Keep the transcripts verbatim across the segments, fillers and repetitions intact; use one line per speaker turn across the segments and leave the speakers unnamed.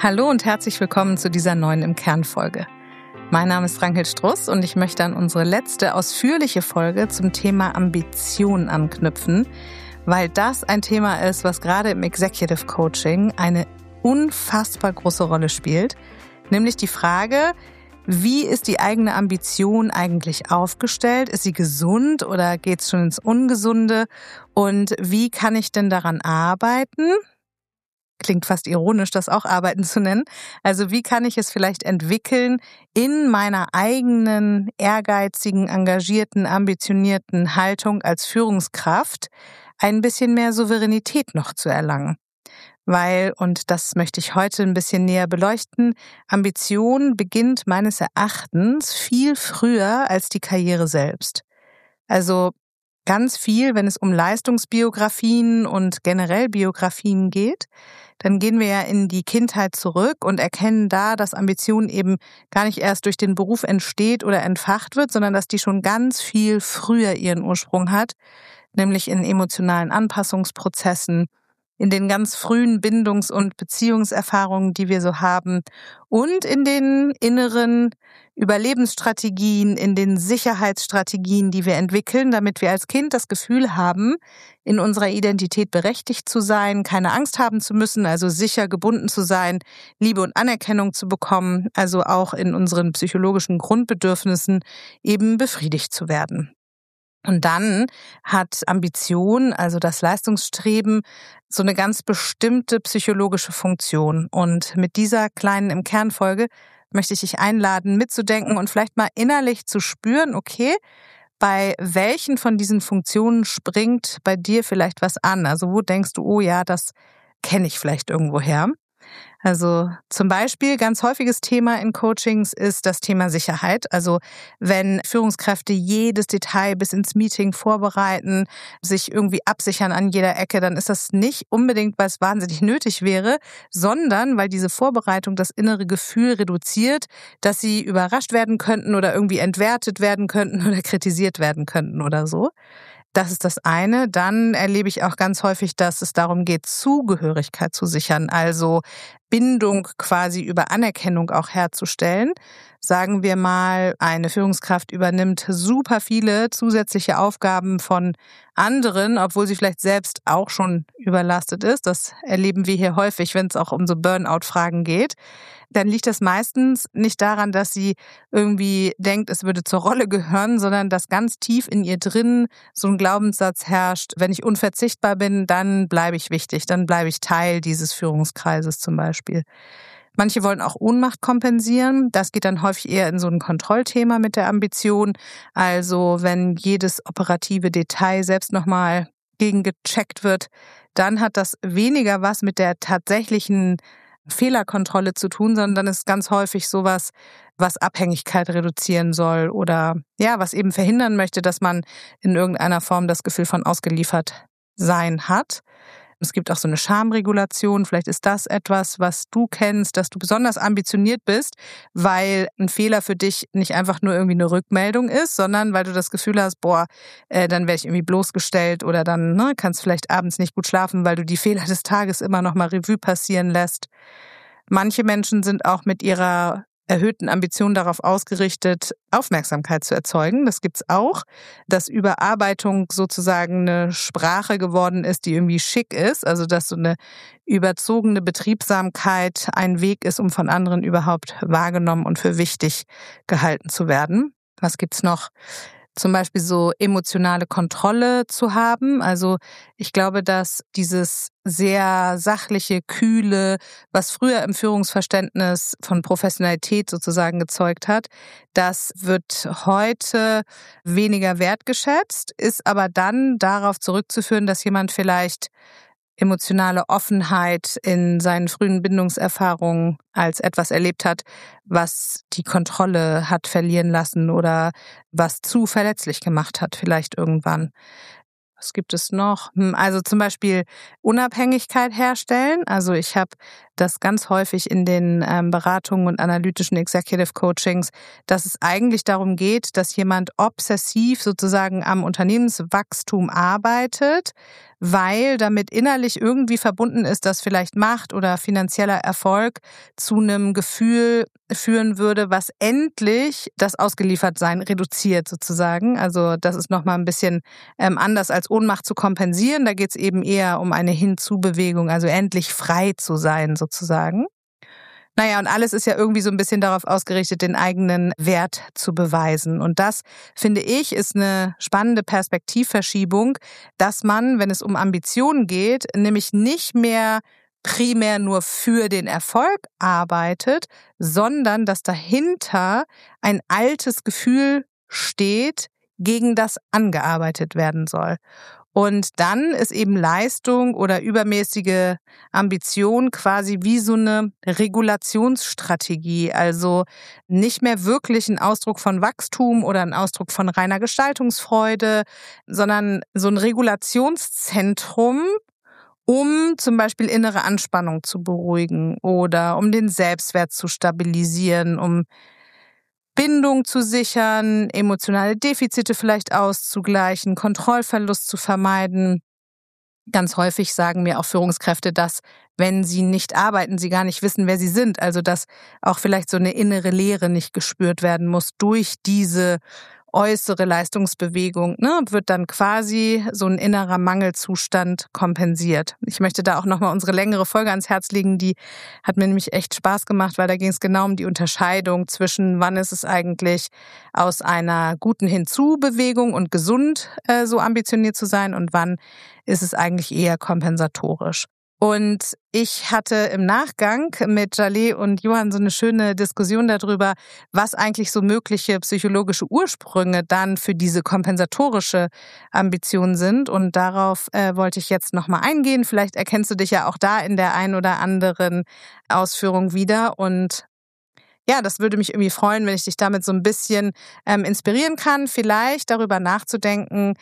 Hallo und herzlich willkommen zu dieser neuen Im Kern-Folge. Mein Name ist Ragnhild Struss und ich möchte an unsere letzte ausführliche Folge zum Thema Ambition anknüpfen, weil das ein Thema ist, was gerade im Executive Coaching eine unfassbar große Rolle spielt, nämlich die Frage, wie ist die eigene Ambition eigentlich aufgestellt? Ist sie gesund oder geht es schon ins Ungesunde? Und wie kann ich denn daran arbeiten? Klingt fast ironisch, das auch Arbeiten zu nennen. Also wie kann ich es vielleicht entwickeln, in meiner eigenen, ehrgeizigen, engagierten, ambitionierten Haltung als Führungskraft ein bisschen mehr Souveränität noch zu erlangen? Weil, und das möchte ich heute ein bisschen näher beleuchten, Ambition beginnt meines Erachtens viel früher als die Karriere selbst. Also ganz viel, wenn es um Leistungsbiografien und generell Biografien geht, dann gehen wir ja in die Kindheit zurück und erkennen da, dass Ambition eben gar nicht erst durch den Beruf entsteht oder entfacht wird, sondern dass die schon ganz viel früher ihren Ursprung hat, nämlich in emotionalen Anpassungsprozessen, in den ganz frühen Bindungs- und Beziehungserfahrungen, die wir so haben und in den inneren Überlebensstrategien, in den Sicherheitsstrategien, die wir entwickeln, damit wir als Kind das Gefühl haben, in unserer Identität berechtigt zu sein, keine Angst haben zu müssen, also sicher gebunden zu sein, Liebe und Anerkennung zu bekommen, also auch in unseren psychologischen Grundbedürfnissen eben befriedigt zu werden. Und dann hat Ambition, also das Leistungsstreben, so eine ganz bestimmte psychologische Funktion. Und mit dieser kleinen Im Kern-Folge möchte ich dich einladen, mitzudenken und vielleicht mal innerlich zu spüren, okay, bei welchen von diesen Funktionen springt bei dir vielleicht was an? Also wo denkst du, oh ja, das kenne ich vielleicht irgendwoher? Also zum Beispiel, ganz häufiges Thema in Coachings ist das Thema Sicherheit. Also wenn Führungskräfte jedes Detail bis ins Meeting vorbereiten, sich irgendwie absichern an jeder Ecke, dann ist das nicht unbedingt, weil es wahnsinnig nötig wäre, sondern weil diese Vorbereitung das innere Gefühl reduziert, dass sie überrascht werden könnten oder irgendwie entwertet werden könnten oder kritisiert werden könnten oder so. Das ist das eine. Dann erlebe ich auch ganz häufig, dass es darum geht, Zugehörigkeit zu sichern, also Bindung quasi über Anerkennung auch herzustellen. Sagen wir mal, eine Führungskraft übernimmt super viele zusätzliche Aufgaben von anderen, obwohl sie vielleicht selbst auch schon überlastet ist. Das erleben wir hier häufig, wenn es auch um so Burnout-Fragen geht. Dann liegt das meistens nicht daran, dass sie irgendwie denkt, es würde zur Rolle gehören, sondern dass ganz tief in ihr drin so ein Glaubenssatz herrscht, wenn ich unverzichtbar bin, dann bleibe ich wichtig, dann bleibe ich Teil dieses Führungskreises zum Beispiel. Manche wollen auch Ohnmacht kompensieren. Das geht dann häufig eher in so ein Kontrollthema mit der Ambition. Also wenn jedes operative Detail selbst nochmal gegengecheckt wird, dann hat das weniger was mit der tatsächlichen Fehlerkontrolle zu tun, sondern ist ganz häufig sowas, was Abhängigkeit reduzieren soll oder ja, was eben verhindern möchte, dass man in irgendeiner Form das Gefühl von ausgeliefert sein hat. Es gibt auch so eine Schamregulation. Vielleicht ist das etwas, was du kennst, dass du besonders ambitioniert bist, weil ein Fehler für dich nicht einfach nur irgendwie eine Rückmeldung ist, sondern weil du das Gefühl hast, boah, äh, dann werde ich irgendwie bloßgestellt oder dann ne, kannst vielleicht abends nicht gut schlafen, weil du die Fehler des Tages immer noch mal Revue passieren lässt. Manche Menschen sind auch mit ihrer erhöhten Ambitionen darauf ausgerichtet, Aufmerksamkeit zu erzeugen. Das gibt's auch, dass Überarbeitung sozusagen eine Sprache geworden ist, die irgendwie schick ist. Also dass so eine überzogene Betriebsamkeit ein Weg ist, um von anderen überhaupt wahrgenommen und für wichtig gehalten zu werden. Was gibt's noch? Zum Beispiel so emotionale Kontrolle zu haben. Also ich glaube, dass dieses sehr sachliche, kühle, was früher im Führungsverständnis von Professionalität sozusagen gezeugt hat, das wird heute weniger wertgeschätzt, ist aber dann darauf zurückzuführen, dass jemand vielleicht emotionale Offenheit in seinen frühen Bindungserfahrungen als etwas erlebt hat, was die Kontrolle hat verlieren lassen oder was zu verletzlich gemacht hat vielleicht irgendwann. Was gibt es noch? Also zum Beispiel Unabhängigkeit herstellen. Also ich habe das ganz häufig in den ähm, Beratungen und analytischen Executive Coachings, dass es eigentlich darum geht, dass jemand obsessiv sozusagen am Unternehmenswachstum arbeitet, weil damit innerlich irgendwie verbunden ist, dass vielleicht Macht oder finanzieller Erfolg zu einem Gefühl führen würde, was endlich das Ausgeliefertsein reduziert sozusagen. Also das ist nochmal ein bisschen ähm, anders als Ohnmacht zu kompensieren. Da geht es eben eher um eine Hinzubewegung, also endlich frei zu sein sozusagen. Naja, und alles ist ja irgendwie so ein bisschen darauf ausgerichtet, den eigenen Wert zu beweisen. Und das, finde ich, ist eine spannende Perspektivverschiebung, dass man, wenn es um Ambitionen geht, nämlich nicht mehr primär nur für den Erfolg arbeitet, sondern dass dahinter ein altes Gefühl steht, gegen das angearbeitet werden soll. Und dann ist eben Leistung oder übermäßige Ambition quasi wie so eine Regulationsstrategie, also nicht mehr wirklich ein Ausdruck von Wachstum oder ein Ausdruck von reiner Gestaltungsfreude, sondern so ein Regulationszentrum, um zum Beispiel innere Anspannung zu beruhigen oder um den Selbstwert zu stabilisieren, um Bindung zu sichern, emotionale Defizite vielleicht auszugleichen, Kontrollverlust zu vermeiden. Ganz häufig sagen mir auch Führungskräfte, dass, wenn sie nicht arbeiten, sie gar nicht wissen, wer sie sind. Also dass auch vielleicht so eine innere Leere nicht gespürt werden muss durch diese äußere Leistungsbewegung, ne, wird dann quasi so ein innerer Mangelzustand kompensiert. Ich möchte da auch nochmal unsere längere Folge ans Herz legen, die hat mir nämlich echt Spaß gemacht, weil da ging es genau um die Unterscheidung zwischen, wann ist es eigentlich aus einer guten Hinzubewegung und gesund äh, so ambitioniert zu sein und wann ist es eigentlich eher kompensatorisch. Und ich hatte im Nachgang mit Jaleh und Johann so eine schöne Diskussion darüber, was eigentlich so mögliche psychologische Ursprünge dann für diese kompensatorische Ambition sind. Und darauf äh, wollte ich jetzt nochmal eingehen. Vielleicht erkennst du dich ja auch da in der ein oder anderen Ausführung wieder. Und ja, das würde mich irgendwie freuen, wenn ich dich damit so ein bisschen ähm, inspirieren kann, vielleicht darüber nachzudenken,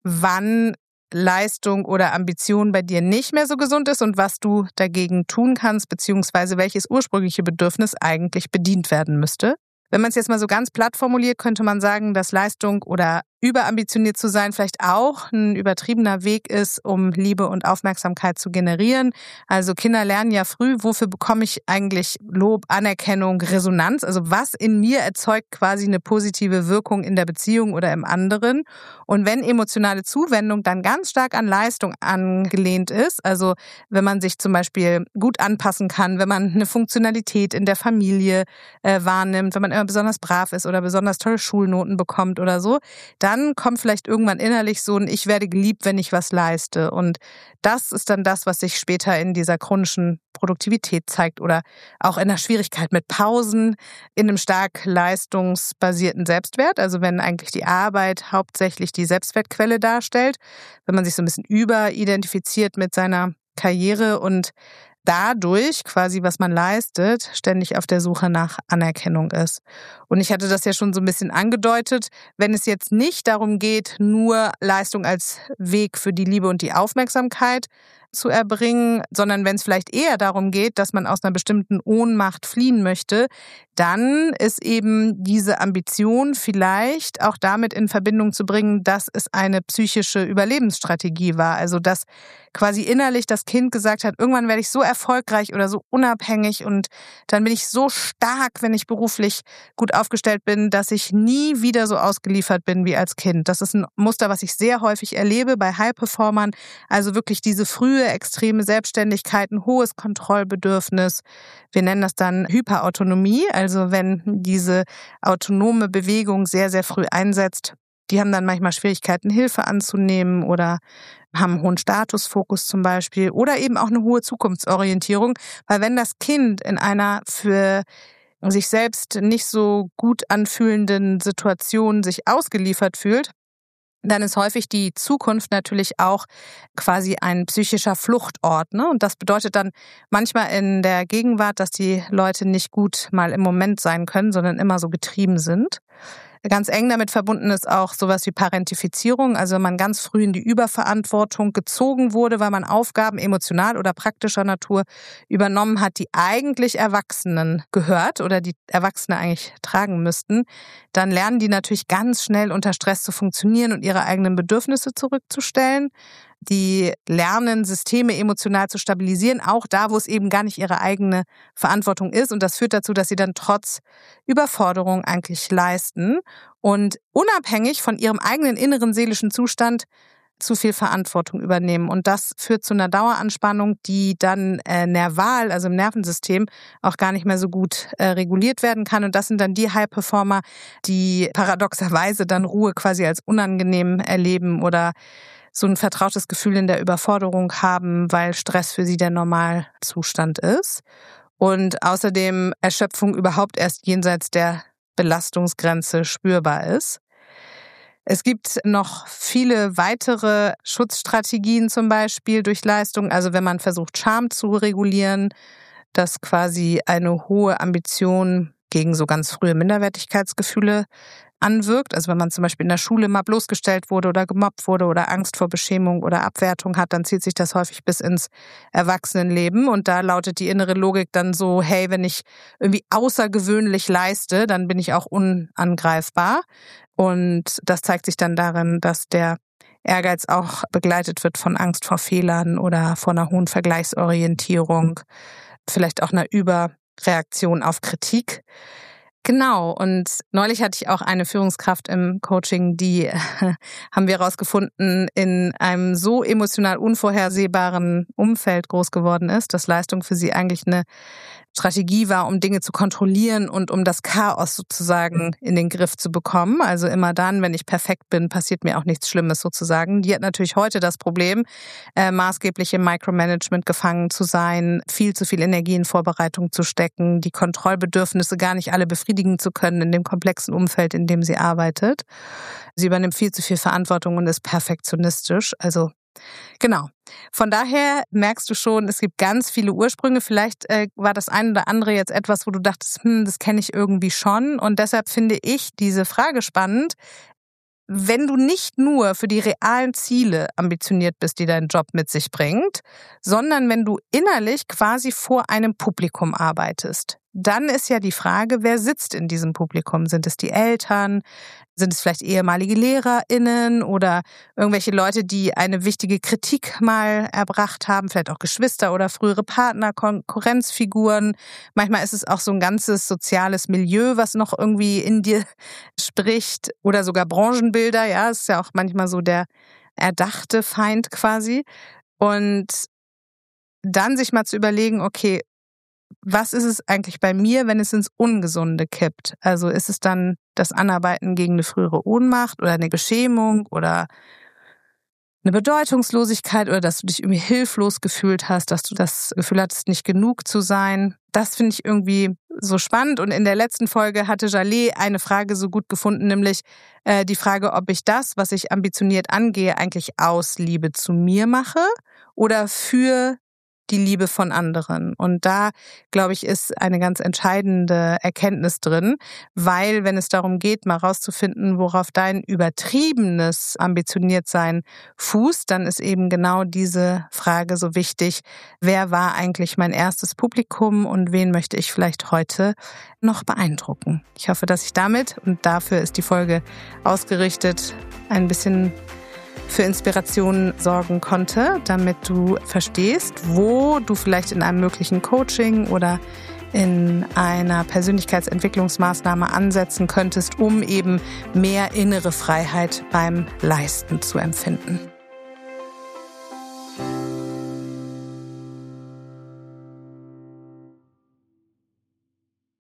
wann Leistung oder Ambition bei dir nicht mehr so gesund ist und was du dagegen tun kannst, beziehungsweise welches ursprüngliche Bedürfnis eigentlich bedient werden müsste. Wenn man es jetzt mal so ganz platt formuliert, könnte man sagen, dass Leistung oder überambitioniert zu sein vielleicht auch ein übertriebener Weg ist, um Liebe und Aufmerksamkeit zu generieren. Also Kinder lernen ja früh, wofür bekomme ich eigentlich Lob, Anerkennung, Resonanz? Also was in mir erzeugt quasi eine positive Wirkung in der Beziehung oder im anderen? Und wenn emotionale Zuwendung dann ganz stark an Leistung angelehnt ist, also wenn man sich zum Beispiel gut anpassen kann, wenn man eine Funktionalität in der Familie äh, wahrnimmt, wenn man immer besonders brav ist oder besonders tolle Schulnoten bekommt oder so, dann kommt vielleicht irgendwann innerlich so ein Ich werde geliebt, wenn ich was leiste. Und das ist dann das, was sich später in dieser chronischen Produktivität zeigt oder auch in der Schwierigkeit mit Pausen, in einem stark leistungsbasierten Selbstwert. Also wenn eigentlich die Arbeit hauptsächlich die Selbstwertquelle darstellt, wenn man sich so ein bisschen überidentifiziert mit seiner Karriere und dadurch quasi, was man leistet, ständig auf der Suche nach Anerkennung ist. Und ich hatte das ja schon so ein bisschen angedeutet, wenn es jetzt nicht darum geht, nur Leistung als Weg für die Liebe und die Aufmerksamkeit zu erbringen, sondern wenn es vielleicht eher darum geht, dass man aus einer bestimmten Ohnmacht fliehen möchte, dann ist eben diese Ambition vielleicht auch damit in Verbindung zu bringen, dass es eine psychische Überlebensstrategie war. Also dass quasi innerlich das Kind gesagt hat, irgendwann werde ich so erfolgreich oder so unabhängig und dann bin ich so stark, wenn ich beruflich gut aufgestellt bin, dass ich nie wieder so ausgeliefert bin wie als Kind. Das ist ein Muster, was ich sehr häufig erlebe bei High-Performern. Also wirklich diese frühe extreme Selbstständigkeit, ein hohes Kontrollbedürfnis. Wir nennen das dann Hyperautonomie, also wenn diese autonome Bewegung sehr, sehr früh einsetzt. Die haben dann manchmal Schwierigkeiten, Hilfe anzunehmen oder haben einen hohen Statusfokus zum Beispiel oder eben auch eine hohe Zukunftsorientierung, weil wenn das Kind in einer für sich selbst nicht so gut anfühlenden Situation sich ausgeliefert fühlt, dann ist häufig die Zukunft natürlich auch quasi ein psychischer Fluchtort, ne? Und das bedeutet dann manchmal in der Gegenwart, dass die Leute nicht gut mal im Moment sein können, sondern immer so getrieben sind. Ganz eng damit verbunden ist auch sowas wie Parentifizierung, also wenn man ganz früh in die Überverantwortung gezogen wurde, weil man Aufgaben emotional oder praktischer Natur übernommen hat, die eigentlich Erwachsenen gehört oder die Erwachsene eigentlich tragen müssten, dann lernen die natürlich ganz schnell unter Stress zu funktionieren und ihre eigenen Bedürfnisse zurückzustellen. Die lernen, Systeme emotional zu stabilisieren, auch da, wo es eben gar nicht ihre eigene Verantwortung ist. Und das führt dazu, dass sie dann trotz Überforderung eigentlich leisten und unabhängig von ihrem eigenen inneren seelischen Zustand zu viel Verantwortung übernehmen. Und das führt zu einer Daueranspannung, die dann äh, nerval, also im Nervensystem, auch gar nicht mehr so gut äh, reguliert werden kann. Und das sind dann die High-Performer, die paradoxerweise dann Ruhe quasi als unangenehm erleben oder so ein vertrautes Gefühl in der Überforderung haben, weil Stress für sie der Normalzustand ist. Und außerdem Erschöpfung überhaupt erst jenseits der Belastungsgrenze spürbar ist. Es gibt noch viele weitere Schutzstrategien, zum Beispiel durch Leistung. Also wenn man versucht, Scham zu regulieren, dass quasi eine hohe Ambition gegen so ganz frühe Minderwertigkeitsgefühle anwirkt. Also wenn man zum Beispiel in der Schule mal bloßgestellt wurde oder gemobbt wurde oder Angst vor Beschämung oder Abwertung hat, dann zieht sich das häufig bis ins Erwachsenenleben. Und da lautet die innere Logik dann so, hey, wenn ich irgendwie außergewöhnlich leiste, dann bin ich auch unangreifbar. Und das zeigt sich dann darin, dass der Ehrgeiz auch begleitet wird von Angst vor Fehlern oder vor einer hohen Vergleichsorientierung, vielleicht auch einer Überreaktion auf Kritik. Genau, und neulich hatte ich auch eine Führungskraft im Coaching, die, äh, haben wir herausgefunden, in einem so emotional unvorhersehbaren Umfeld groß geworden ist, dass Leistung für sie eigentlich eine Strategie war, um Dinge zu kontrollieren und um das Chaos sozusagen in den Griff zu bekommen. Also immer dann, wenn ich perfekt bin, passiert mir auch nichts Schlimmes sozusagen. Die hat natürlich heute das Problem, äh, maßgeblich im Micromanagement gefangen zu sein, viel zu viel Energie in Vorbereitung zu stecken, die Kontrollbedürfnisse gar nicht alle befriedigen zu können in dem komplexen Umfeld, in dem sie arbeitet. Sie übernimmt viel zu viel Verantwortung und ist perfektionistisch. Also genau. Von daher merkst du schon, es gibt ganz viele Ursprünge. Vielleicht äh, war das eine oder andere jetzt etwas, wo du dachtest, hm, das kenne ich irgendwie schon. Und deshalb finde ich diese Frage spannend. Wenn du nicht nur für die realen Ziele ambitioniert bist, die dein Job mit sich bringt, sondern wenn du innerlich quasi vor einem Publikum arbeitest, dann ist ja die Frage, wer sitzt in diesem Publikum? Sind es die Eltern? Sind es vielleicht ehemalige LehrerInnen oder irgendwelche Leute, die eine wichtige Kritik mal erbracht haben? Vielleicht auch Geschwister oder frühere Partner, Konkurrenzfiguren. Manchmal ist es auch so ein ganzes soziales Milieu, was noch irgendwie in dir spricht. Oder sogar Branchenbilder, ja, das ist ja auch manchmal so der erdachte Feind quasi. Und dann sich mal zu überlegen, okay, was ist es eigentlich bei mir, wenn es ins Ungesunde kippt? Also ist es dann das Anarbeiten gegen eine frühere Ohnmacht oder eine Beschämung oder eine Bedeutungslosigkeit oder dass du dich irgendwie hilflos gefühlt hast, dass du das Gefühl hattest, nicht genug zu sein? Das finde ich irgendwie so spannend. Und in der letzten Folge hatte Jaleh eine Frage so gut gefunden, nämlich äh, die Frage, ob ich das, was ich ambitioniert angehe, eigentlich aus Liebe zu mir mache oder für die Liebe von anderen. Und da, glaube ich, ist eine ganz entscheidende Erkenntnis drin, weil wenn es darum geht, mal rauszufinden, worauf dein übertriebenes Ambitioniertsein fußt, dann ist eben genau diese Frage so wichtig, wer war eigentlich mein erstes Publikum und wen möchte ich vielleicht heute noch beeindrucken? Ich hoffe, dass ich damit, und dafür ist die Folge ausgerichtet, ein bisschen für Inspiration sorgen konnte, damit du verstehst, wo du vielleicht in einem möglichen Coaching oder in einer Persönlichkeitsentwicklungsmaßnahme ansetzen könntest, um eben mehr innere Freiheit beim Leisten zu empfinden.